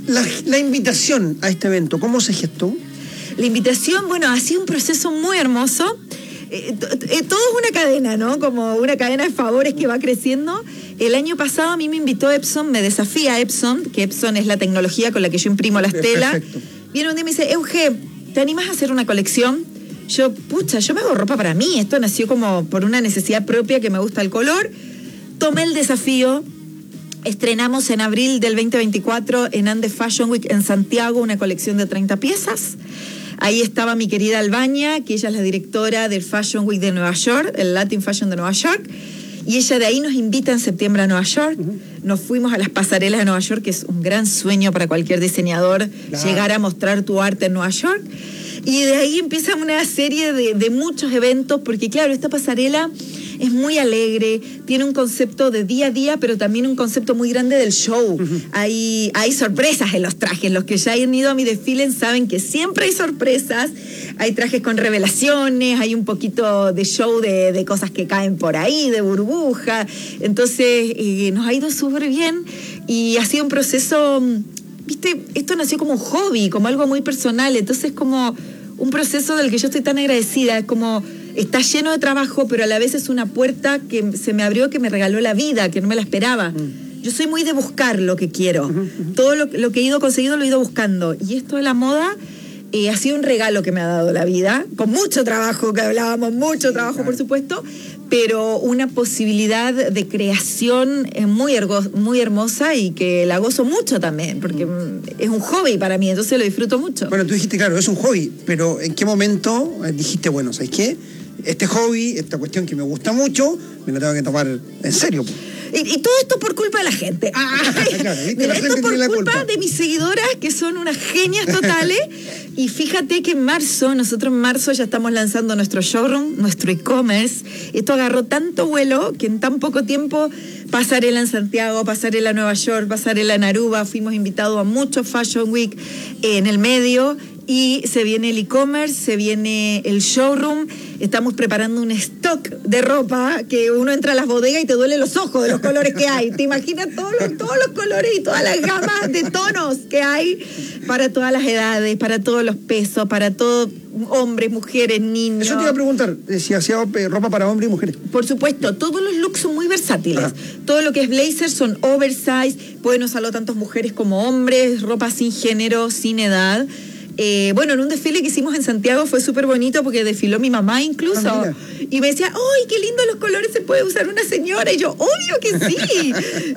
La invitación a este evento, ¿cómo se gestó? La invitación, bueno, ha sido un proceso muy hermoso. Todo es una cadena, ¿no? Como una cadena de favores que va creciendo. El año pasado a mí me invitó Epson, me desafía Epson, que Epson es la tecnología con la que yo imprimo las telas. Perfecto. Viene un día y me dice, Euge, ¿te animas a hacer una colección? Yo me hago ropa para mí. Esto nació como por una necesidad propia, que me gusta el color. Tomé el desafío. Estrenamos en abril del 2024 en Andes Fashion Week en Santiago una colección de 30 piezas. Ahí estaba mi querida Albaña, que ella es la directora del Fashion Week de Nueva York, el Latin Fashion de Nueva York, y ella de ahí nos invita en septiembre a Nueva York. Nos fuimos a las pasarelas de Nueva York, que es un gran sueño para cualquier diseñador, llegar a mostrar tu arte en Nueva York. Y de ahí empieza una serie de muchos eventos, porque claro, esta pasarela es muy alegre, tiene un concepto de día a día, pero también un concepto muy grande del show. Hay sorpresas en los trajes. Los que ya han ido a mi desfile saben que siempre hay sorpresas. Hay trajes con revelaciones, hay un poquito de show de cosas que caen por ahí, de burbuja. Entonces, nos ha ido súper bien y ha sido un proceso, viste, esto nació como un hobby, como algo muy personal. Entonces, como un proceso del que yo estoy tan agradecida. Es como, está lleno de trabajo, pero a la vez es una puerta que se me abrió, que me regaló la vida, que no me la esperaba. Yo soy muy de buscar lo que quiero. Todo lo que he ido conseguido lo he ido buscando. Y esto de la moda ha sido un regalo que me ha dado la vida, con mucho trabajo, que hablábamos, mucho trabajo, por supuesto, pero una posibilidad de creación muy hermosa y que la gozo mucho también, porque es un hobby para mí, entonces lo disfruto mucho. Bueno, tú dijiste, claro, es un hobby, pero ¿en qué momento dijiste, bueno, ¿sabes qué? Este hobby, esta cuestión que me gusta mucho, me la tengo que tomar en serio? Y todo esto por culpa de la gente. Claro, mira, esto por culpa de mis seguidoras, que son unas genias totales. Y fíjate que nosotros en marzo ya estamos lanzando nuestro showroom, nuestro e-commerce. Esto agarró tanto vuelo que en tan poco tiempo, pasarela en Santiago, pasarela en Nueva York, pasarela en Aruba, fuimos invitados a muchos Fashion Week en el medio. Y se viene el e-commerce, se viene el showroom. Estamos preparando un stock de ropa que uno entra a las bodegas y te duele los ojos de los colores que hay. Te imaginas todos los colores y todas las gamas de tonos que hay para todas las edades, para todos los pesos, para todos, hombres, mujeres, niños. Eso te iba a preguntar, si hacía ropa para hombres y mujeres. Por supuesto, todos los looks son muy versátiles. Todo lo que es blazer son oversize, pueden usarlo tanto mujeres como hombres, ropa sin género, sin edad. Bueno, en un desfile que hicimos en Santiago fue súper bonito porque desfiló mi mamá incluso. Y me decía, ¡ay, qué lindo los colores se puede usar una señora! Y yo, ¡obvio que sí!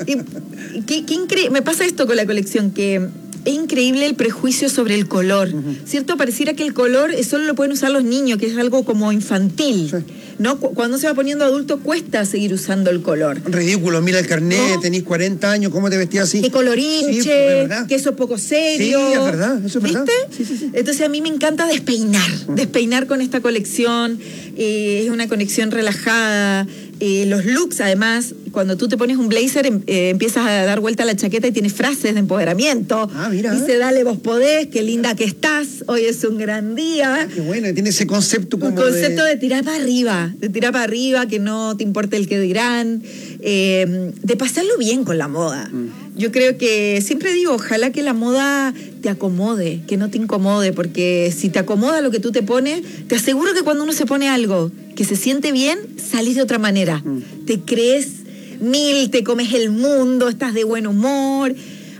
Qué me pasa esto con la colección, que es increíble el prejuicio sobre el color, ¿cierto? Pareciera que el color solo lo pueden usar los niños, que es algo como infantil, ¿no? Cuando se va poniendo adulto cuesta seguir usando el color. Ridículo, mira el carnet, tenés 40 años, ¿cómo te vestías así? Que colorinche, que eso es poco serio. Sí, es verdad, eso es verdad. ¿Viste? Sí. Entonces a mí me encanta despeinar con esta colección, es una conexión relajada. Los looks, además, cuando tú te pones un blazer, empiezas a dar vuelta a la chaqueta y tienes frases de empoderamiento. Mira. Dice, dale, vos podés, qué linda que estás, hoy es un gran día. Qué bueno, tiene ese concepto como de tirar para arriba, que no te importe el que dirán, de pasarlo bien con la moda. Yo creo que, siempre digo, ojalá que la moda te acomode, que no te incomode, porque si te acomoda lo que tú te pones, te aseguro que cuando uno se pone algo que se siente bien, salís de otra manera. Te crees 1000, te comes el mundo, estás de buen humor.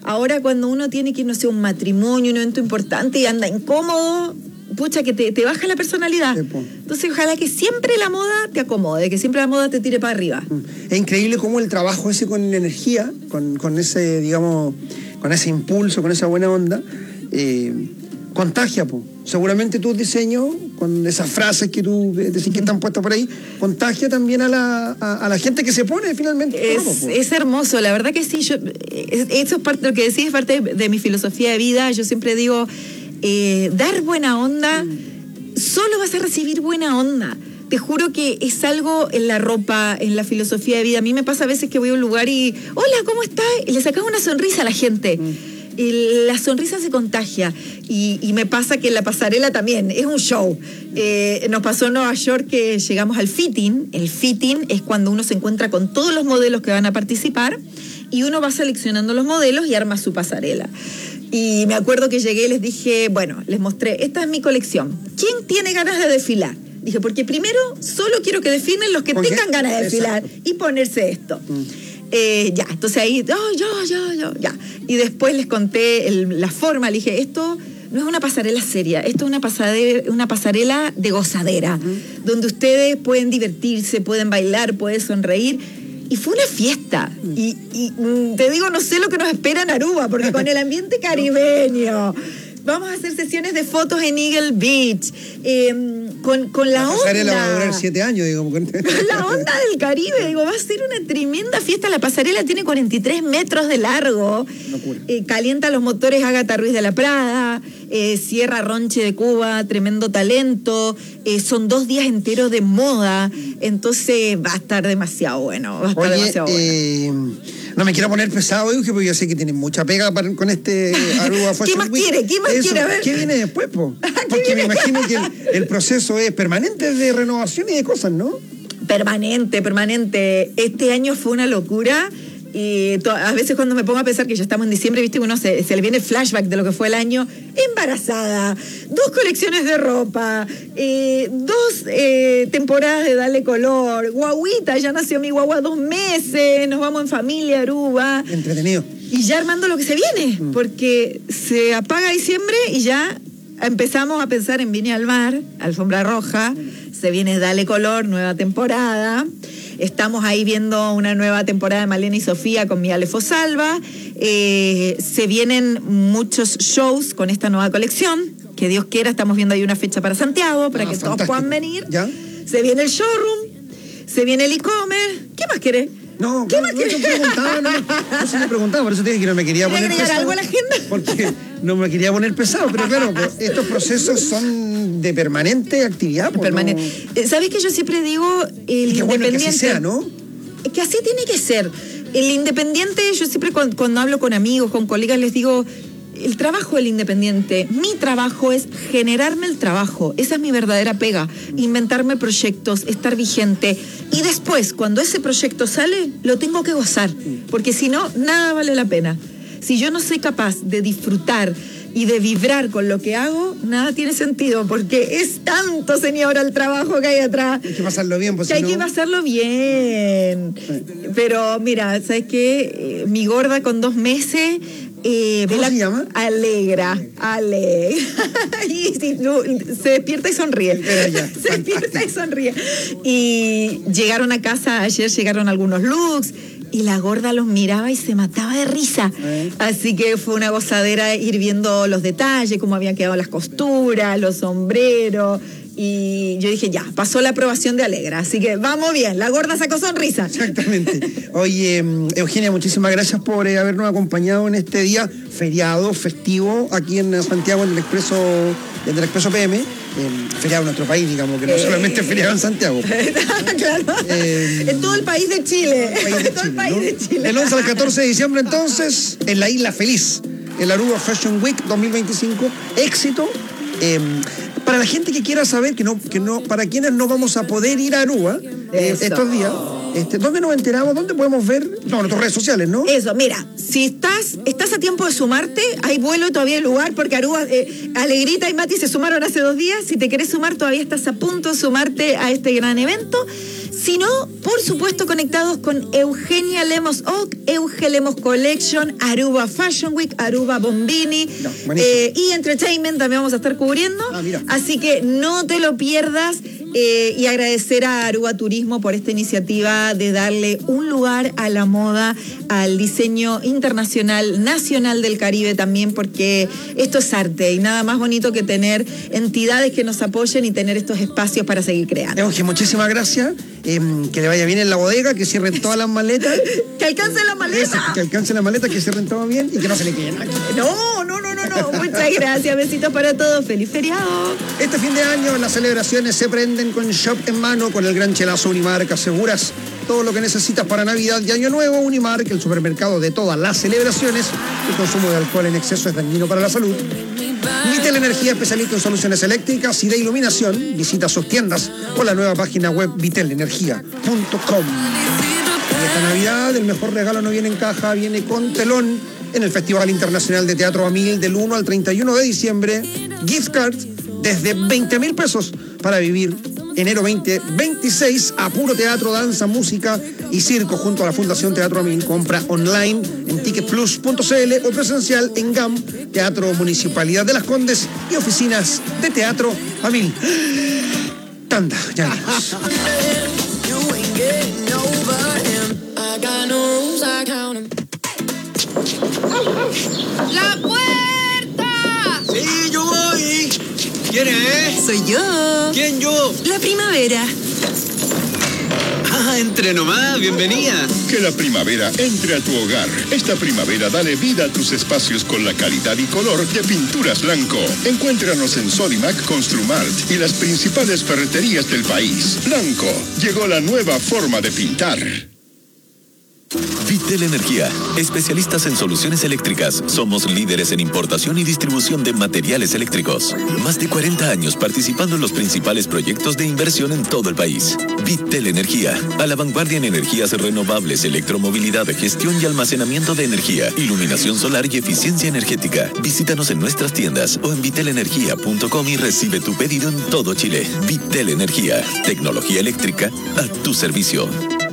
Ahora cuando uno tiene que ir, no sé, un matrimonio, un evento importante y anda incómodo, pucha, que te baja la personalidad. Entonces ojalá que siempre la moda te acomode, que siempre la moda te tire para arriba. Es increíble cómo el trabajo ese con energía, con ese, digamos, con ese impulso, con esa buena onda, contagia, po. Seguramente tus diseños, con esas frases que tú decís que están puestas por ahí, contagia también a la gente que se pone finalmente. Es hermoso, la verdad que sí. Eso es parte, lo que decís es parte de mi filosofía de vida. Yo siempre digo, dar buena onda, solo vas a recibir buena onda. Te juro que es algo en la ropa, en la filosofía de vida. A mí me pasa a veces que voy a un lugar y, hola, ¿cómo estás? Y le sacas una sonrisa a la gente. La sonrisa se contagia y me pasa que la pasarela también es un show. Nos pasó en Nueva York que llegamos al fitting. El fitting es cuando uno se encuentra con todos los modelos que van a participar y uno va seleccionando los modelos y arma su pasarela. Y me acuerdo que llegué y les dije, bueno, les mostré, esta es mi colección. ¿Quién tiene ganas de desfilar? Dije, porque primero solo quiero que definen los que tengan ganas de desfilar y ponerse esto. Ya, entonces ahí, yo, ya. Y después les conté la forma, le dije, esto no es una pasarela seria, esto es una pasarela de gozadera, donde ustedes pueden divertirse, pueden bailar, pueden sonreír. Y fue una fiesta. Y te digo, no sé lo que nos espera en Aruba, porque con el ambiente caribeño... Vamos a hacer sesiones de fotos en Eagle Beach, con la onda. La pasarela va a durar 7 años, digo. Con la onda del Caribe, digo, va a ser una tremenda fiesta. La pasarela tiene 43 metros de largo. Calienta los motores Ágata Ruiz de la Prada, Sierra Ronche de Cuba, tremendo talento. Son 2 días enteros de moda. Entonces va a estar demasiado bueno. No me quiero poner pesado, Euge, porque yo sé que tiene mucha pega con este Aruba Fashion Week. ¿Qué más quiere? A ver. ¿Qué viene después, po? Porque me imagino que el proceso es permanente de renovación y de cosas, ¿no? Permanente. Este año fue una locura. Y a veces cuando me pongo a pensar que ya estamos en diciembre, viste, uno se le viene el flashback de lo que fue el año. Embarazada, 2 colecciones de ropa, 2 temporadas de Dale Color, guaguita, ya nació mi guagua 2 meses, nos vamos en familia a Aruba. Entretenido. Y ya armando lo que se viene, porque se apaga diciembre y ya empezamos a pensar en Viña al Mar, Alfombra Roja, se viene Dale Color, nueva temporada. Estamos ahí viendo una nueva temporada de Malena y Sofía con Mia Lefosalva. Se vienen muchos shows con esta nueva colección. Que Dios quiera, estamos viendo ahí una fecha para Santiago, para que todos puedan venir. ¿Ya? Se viene el showroom, se viene el e-commerce. ¿Qué más querés? No, ¿qué más querés? Yo preguntaba, por eso te dije que no me quería poner pesado. ¿Agregar algo a la agenda? Porque no me quería poner pesado, pero claro, pues, estos procesos son de permanente actividad. Permanente. No... ¿Sabes que yo siempre digo el independiente? Bueno que así sea, ¿no? Que así tiene que ser. El independiente, yo siempre cuando hablo con amigos, con colegas, les digo, el trabajo del independiente, mi trabajo es generarme el trabajo. Esa es mi verdadera pega. Inventarme proyectos, estar vigente. Y después, cuando ese proyecto sale, lo tengo que gozar. Porque si no, nada vale la pena. Si yo no soy capaz de disfrutar y de vibrar con lo que hago, nada tiene sentido, porque es tanto, señora, el trabajo que hay atrás. Hay que pasarlo bien, pues. Que hay que pasarlo bien. Pero mira, ¿sabes qué? Mi gorda con 2 meses... ¿Cómo se llama? Alegra. Y se despierta y sonríe. Se despierta y sonríe. Y llegaron a casa, ayer llegaron algunos looks, y la gorda los miraba y se mataba de risa. Así que fue una gozadera ir viendo los detalles, cómo habían quedado las costuras, los sombreros. Y yo dije, ya, pasó la aprobación de Alegra, así que vamos bien, la gorda sacó sonrisa. Exactamente. Oye, Eugenia, muchísimas gracias por habernos acompañado en este día feriado, festivo, aquí en Santiago, en el Expreso PM. Feriado en nuestro país, digamos, que no solamente feriado en Santiago. Claro. En todo el país de Chile. Del 11 al 14 de diciembre, entonces, en la Isla Feliz, el Aruba Fashion Week 2025. Éxito. Para la gente que quiera saber, para quienes no vamos a poder ir a Aruba estos días, ¿dónde nos enteramos? ¿Dónde podemos ver? No, en nuestras redes sociales, ¿no? Eso, mira, si estás a tiempo de sumarte, hay vuelo, todavía hay lugar, porque Aruba, Alegrita y Mati se sumaron hace 2 días. Si te querés sumar, todavía estás a punto de sumarte a este gran evento. sino, por supuesto, conectados con Eugenia Lemos Oak, Euge Lemos Collection, Aruba Fashion Week, Aruba Bombini y Entertainment también vamos a estar cubriendo. Así que no te lo pierdas. Y agradecer a Aruba Turismo por esta iniciativa de darle un lugar a la moda, al diseño internacional, nacional del Caribe también, porque esto es arte y nada más bonito que tener entidades que nos apoyen y tener estos espacios para seguir creando. Euge, muchísimas gracias. Que le vaya bien en la bodega, que cierren todas las maletas. ¡Que alcance la maleta! Que alcance la maleta, que cierren todo bien y que no se le quede nada. No. Muchas gracias. Besitos para todos. ¡Feliz feriado! Este fin de año las celebraciones se prenden con Shop en mano, con el gran chelazo Unimark. Aseguras todo lo que necesitas para Navidad y Año Nuevo. Unimark, el supermercado de todas las celebraciones. El consumo de alcohol en exceso es dañino para la salud. Vitel Energía, especialista en soluciones eléctricas y de iluminación. Visita sus tiendas o la nueva página web vitelenergia.com. Y esta Navidad el mejor regalo no viene en caja, viene con telón en el Festival Internacional de Teatro Amil del 1 al 31 de diciembre. Gift cards desde 20.000 pesos para vivir enero 2026 a puro teatro, danza, música y circo junto a la Fundación Teatro Amil. Compra online en ticketplus.cl o presencial en GAM, Teatro Municipalidad de Las Condes y oficinas de Teatro Amil. Tanda, ya vimos. ¡La puerta! Sí, yo voy. ¿Quién es? Soy yo. ¿Quién yo? La primavera. Ah, entre nomás, bienvenida. Que la primavera entre a tu hogar. Esta primavera dale vida a tus espacios con la calidad y color de Pinturas Blanco. Encuéntranos en Sodimac, Construmart y las principales ferreterías del país. Blanco, llegó la nueva forma de pintar. Vitel Energía, especialistas en soluciones eléctricas. Somos líderes en importación y distribución de materiales eléctricos. Más de 40 años participando en los principales proyectos de inversión en todo el país. Vitel Energía, a la vanguardia en energías renovables, electromovilidad, gestión y almacenamiento de energía, iluminación solar y eficiencia energética. Visítanos en nuestras tiendas o en vitelenergia.com y recibe tu pedido en todo Chile. Vitel Energía, tecnología eléctrica a tu servicio.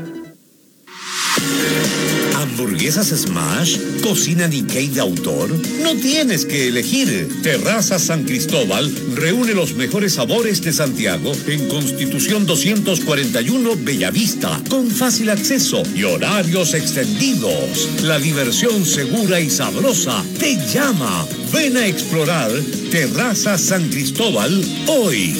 ¿Hamburguesas Smash? ¿Cocina Nikkei de autor? No tienes que elegir. Terraza San Cristóbal reúne los mejores sabores de Santiago en Constitución 241 Bellavista, con fácil acceso y horarios extendidos. La diversión segura y sabrosa te llama. Ven a explorar Terraza San Cristóbal hoy.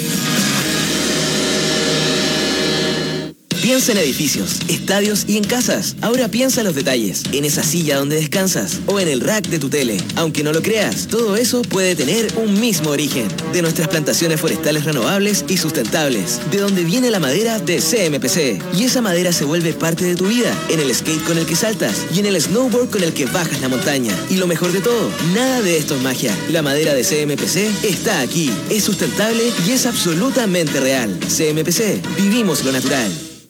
Piensa en edificios, estadios y en casas. Ahora piensa en los detalles, en esa silla donde descansas o en el rack de tu tele. Aunque no lo creas, todo eso puede tener un mismo origen. De nuestras plantaciones forestales renovables y sustentables. De donde viene la madera de CMPC. Y esa madera se vuelve parte de tu vida. En el skate con el que saltas y en el snowboard con el que bajas la montaña. Y lo mejor de todo, nada de esto es magia. La madera de CMPC está aquí. Es sustentable y es absolutamente real. CMPC, vivimos lo natural.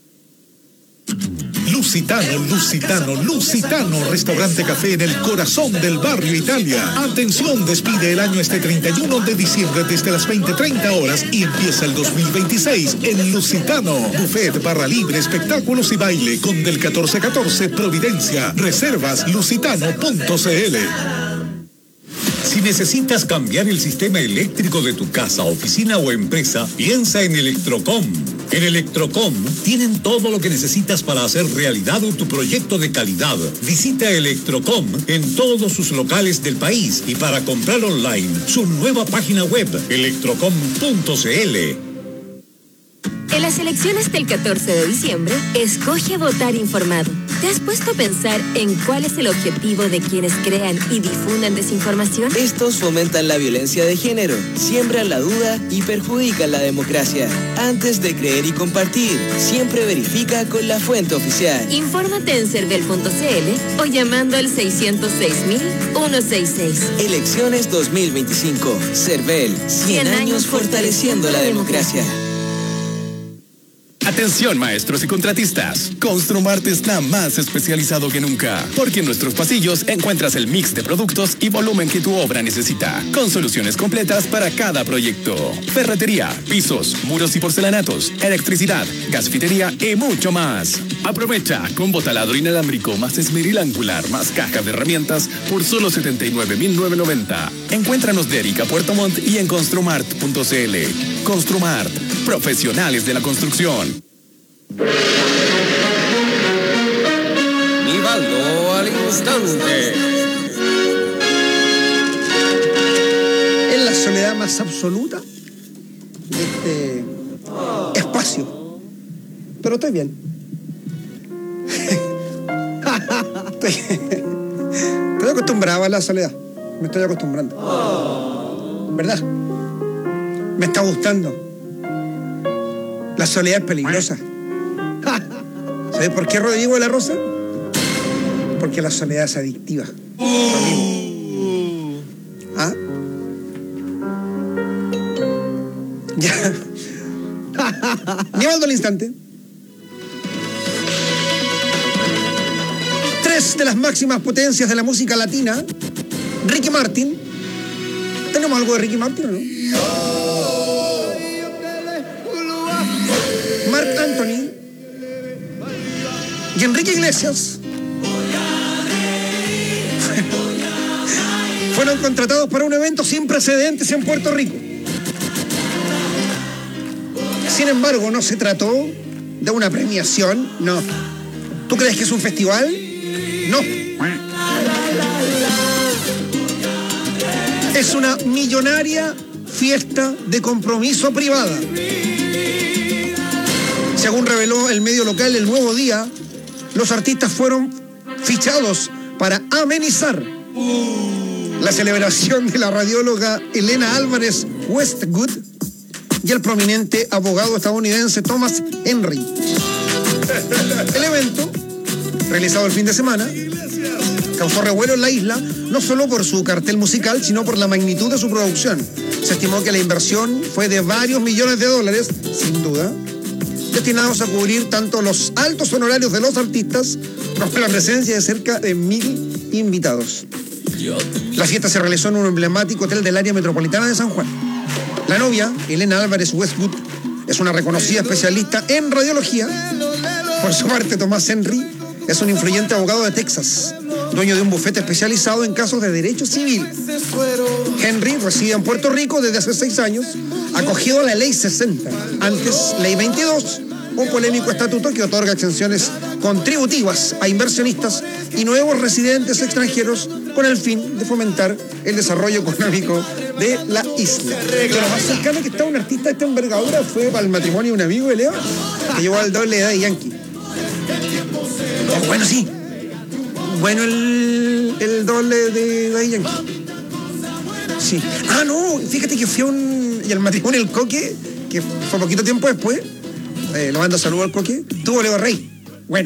Lusitano, restaurante café en el corazón del barrio Italia. Atención, despide el año este 31 de diciembre desde las 20:30 horas y empieza el 2026 en Lusitano. Buffet, barra libre, espectáculos y baile con del 1414 Providencia. Reservas lusitano.cl. Si necesitas cambiar el sistema eléctrico de tu casa, oficina o empresa, piensa en Electrocom. En Electrocom tienen todo lo que necesitas para hacer realidad tu proyecto de calidad. Visita Electrocom en todos sus locales del país y para comprar online, su nueva página web, electrocom.cl. En las elecciones del 14 de diciembre, escoge votar informado. ¿Te has puesto a pensar en cuál es el objetivo de quienes crean y difunden desinformación? Estos fomentan la violencia de género, siembran la duda y perjudican la democracia. Antes de creer y compartir, siempre verifica con la fuente oficial. Infórmate en cervel.cl o llamando al 606.166. Elecciones 2025. Cervel, 100 años fortaleciendo la democracia. Atención maestros y contratistas, Construmart está más especializado que nunca, porque en nuestros pasillos encuentras el mix de productos y volumen que tu obra necesita, con soluciones completas para cada proyecto. Ferretería, pisos, muros y porcelanatos, electricidad, gasfitería y mucho más. Aprovecha combo taladro inalámbrico más esmeril angular más caja de herramientas por solo $79,990. Encuéntranos de Erika Puerto Montt y en construmart.cl. Construmart, profesionales de la construcción. Nivaldo al instante. En la soledad más absoluta de este espacio. Pero estoy bien. Estoy acostumbrado a la soledad. Me estoy acostumbrando. ¿Verdad? Me está gustando. La soledad es peligrosa. ¿Sabes por qué, Rodrigo de la Rosa? Porque la soledad es adictiva. ¿Ah? Ya. Nivaldo al instante. 3 de las máximas potencias de la música latina, Ricky Martin. ¿Tenemos algo de Ricky Martin o no? Marc Anthony y Enrique Iglesias fueron contratados para un evento sin precedentes en Puerto Rico. Sin embargo, no se trató de una premiación, no. ¿Tú crees que es un festival? No. Es una millonaria fiesta de compromiso privada. Según reveló el medio local El Nuevo Día, los artistas fueron fichados para amenizar la celebración de la radióloga Elena Álvarez Westwood y el prominente abogado estadounidense Thomas Henry. El evento, realizado el fin de semana, causó revuelo en la isla, no solo por su cartel musical, sino por la magnitud de su producción. Se estimó que la inversión fue de varios millones de dólares, sin duda, destinados a cubrir tanto los altos honorarios de los artistas como la presencia de cerca de 1.000 invitados. La fiesta se realizó en un emblemático hotel del área metropolitana de San Juan. La novia, Elena Álvarez Westwood, es una reconocida especialista en radiología. Por su parte, Thomas Henry es un influyente abogado de Texas, dueño de un bufete especializado en casos de derecho civil. Henry reside en Puerto Rico desde hace 6 años, acogido a la Ley 60, antes Ley 22, un polémico estatuto que otorga exenciones contributivas a inversionistas y nuevos residentes extranjeros con el fin de fomentar el desarrollo económico de la isla. Lo más cercano que está un artista de esta envergadura fue para el matrimonio de un amigo de Leo, que llegó al doble de Daddy Yankee. Oh, bueno, sí. Bueno el doble de Daddy Yankee. Sí. Ah, no, fíjate que fui y el matrimonio del Coque, que fue poquito tiempo después, le mando saludos al Coque, tuvo Leo Rey. Bueno.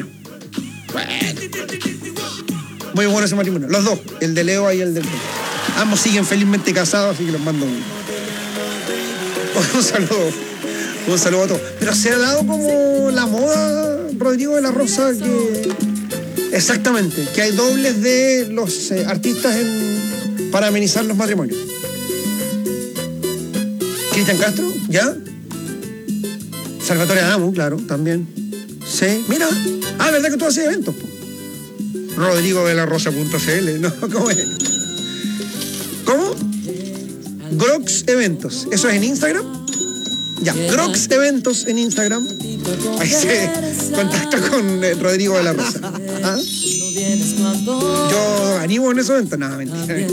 Muy bueno ese matrimonio. Los dos, el de Leo y el del Coque. Ambos siguen felizmente casados, así que los mando un saludo. Un saludo a todos. Pero se ha dado como la moda, Rodrigo de la Rosa, que exactamente, que hay dobles de los artistas para amenizar los matrimonios. Cristian Castro, ¿ya? Salvatore Adamo, claro, también. Sí, mira. Ah, ¿verdad que tú haces eventos? Rodrigo de la Rosa.cl, ¿no? ¿Cómo es? ¿Cómo? Grox Eventos. ¿Eso es en Instagram? Ya, Grox Eventos en Instagram. Ahí se contacta con Rodrigo de la Rosa. ¿Ah? Yo animo en esos eventos. No, mentira.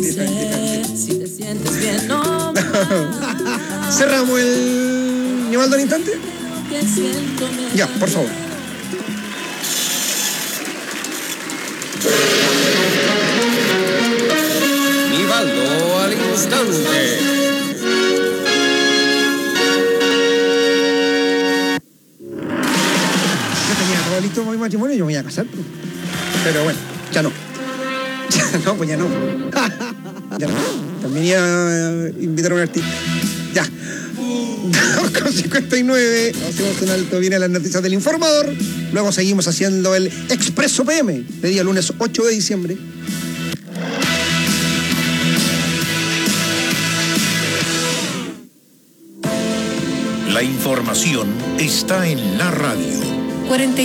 ¿Cerramos el Nivaldo al instante? Ya, por favor. Nivaldo al instante. Listo para mi matrimonio, yo me voy a casar. Pero bueno, ya no. Ya no, pues ya no. Ya no. También iba a invitar a un artista. Ya. Con 59, hacemos un alto, viene las noticias del Informador. Luego seguimos haciendo el Expreso PM, de día lunes 8 de diciembre. La información está en la radio.